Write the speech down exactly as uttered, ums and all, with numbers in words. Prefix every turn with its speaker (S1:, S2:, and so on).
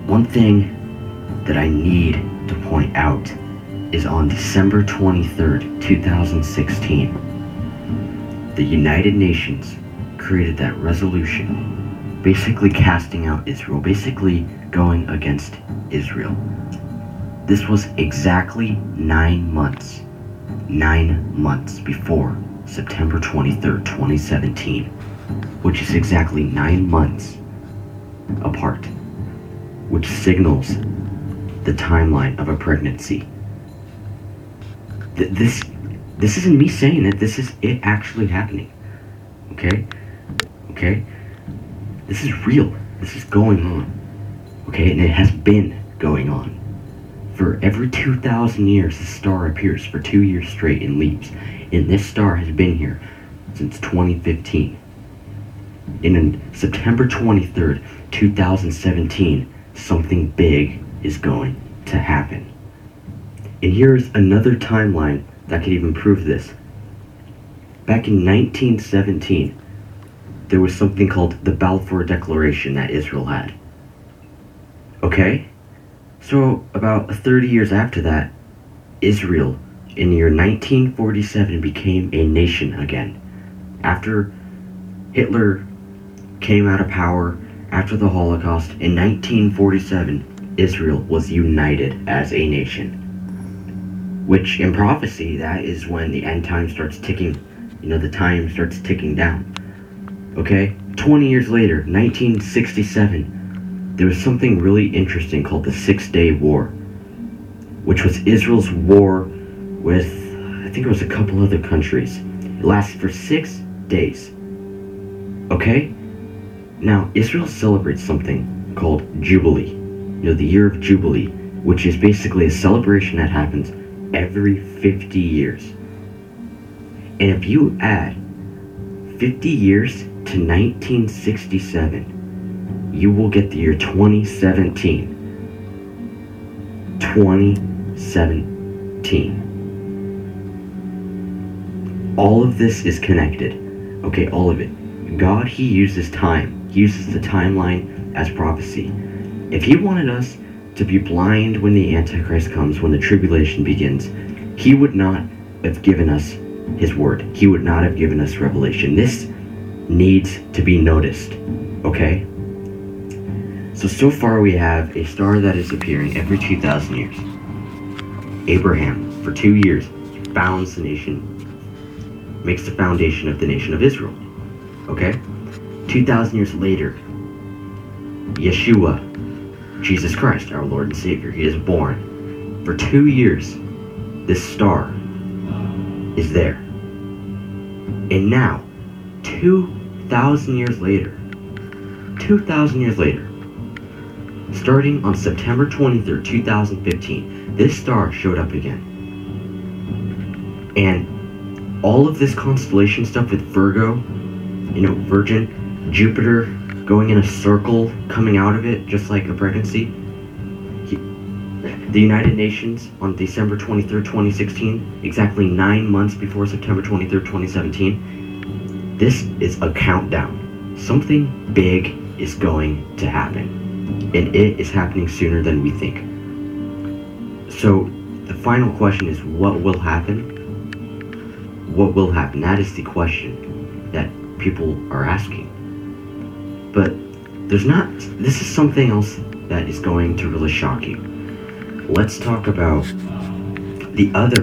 S1: one thing that I need to point out is on December twenty-third, two thousand sixteen, the United Nations created that resolution basically casting out Israel, basically going against Israel. This was exactly nine months, nine months before September twenty-third, twenty seventeen, which is exactly nine months apart, which signals the timeline of a pregnancy. Th- this, this isn't me saying it, this is it actually happening. Okay? Okay? This is real. This is going on. Okay? And it has been going on. For every two thousand years, a star appears for two years straight and leaves. And this star has been here since twenty fifteen. And on September twenty-third, two thousand seventeen, something big is going to happen. And here's another timeline that could even prove this. Back in nineteen seventeen, there was something called the Balfour Declaration that Israel had. Okay? So, about thirty years after that, Israel, in the year nineteen forty-seven, became a nation again. After Hitler came out of power, after the Holocaust, in nineteen forty-seven, Israel was united as a nation. Which, in prophecy, that is when the end time starts ticking. You know, the time starts ticking down. Okay? twenty years later, nineteen sixty-seven, there was something really interesting called the Six-Day War, which was Israel's war with, I think it was a couple other countries. It lasted for six days. Okay? Now, Israel celebrates something called Jubilee. You know, the year of Jubilee, which is basically a celebration that happens every fifty years. And if you add fifty years to nineteen sixty-seven, you will get the year twenty seventeen. twenty seventeen. All of this is connected. Okay, all of it. God, He uses time. He uses the timeline as prophecy. If He wanted us to be blind when the Antichrist comes, when the tribulation begins, He would not have given us His word. He would not have given us revelation. This needs to be noticed. Okay? So, so far we have a star that is appearing every two thousand years. Abraham, for two years, founds the nation, makes the foundation of the nation of Israel. Okay? two thousand years later, Yeshua, Jesus Christ, our Lord and Savior, He is born. For two years, this star is there. And now, two thousand years later, two thousand years later, starting on September twenty-third, two thousand fifteen, this star showed up again. And all of this constellation stuff with Virgo, you know, Virgin, Jupiter going in a circle, coming out of it, just like a pregnancy. He, the United Nations on December twenty-third, twenty sixteen, exactly nine months before September twenty-third, twenty seventeen, this is a countdown. Something big is going to happen. And it is happening sooner than we think. So, the final question is, what will happen? What will happen? That is the question that people are asking. But there's not, this is something else that is going to really shock you. Let's talk about the other